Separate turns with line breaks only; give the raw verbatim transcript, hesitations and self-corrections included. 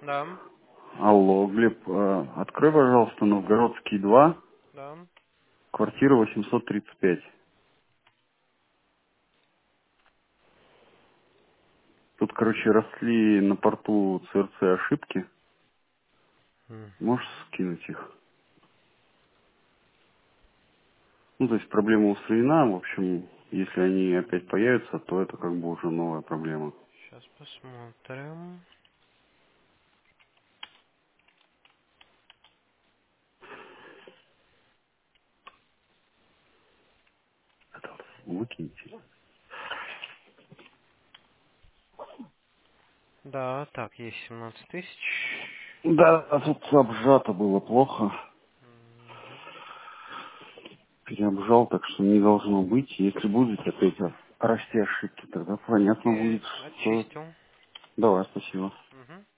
Да,
Алло, Глеб, э, открой, пожалуйста, Новгородский два,
да.
квартира восемьсот тридцать пять. Тут, короче, росли на порту ЦРЦ ошибки.
М.
Можешь скинуть их? Ну, то есть проблема устранена. В общем, если они опять появятся, то это как бы уже новая проблема.
Сейчас посмотрим.
Выкиньте.
Да, так, есть семнадцать тысяч.
Да, а тут обжато было плохо.
Мгм.
Переобжал, так что не должно быть. Если будет опять расти ошибки, тогда понятно будет,
Окей,
что...
очистил.
Давай, спасибо.
Мгм.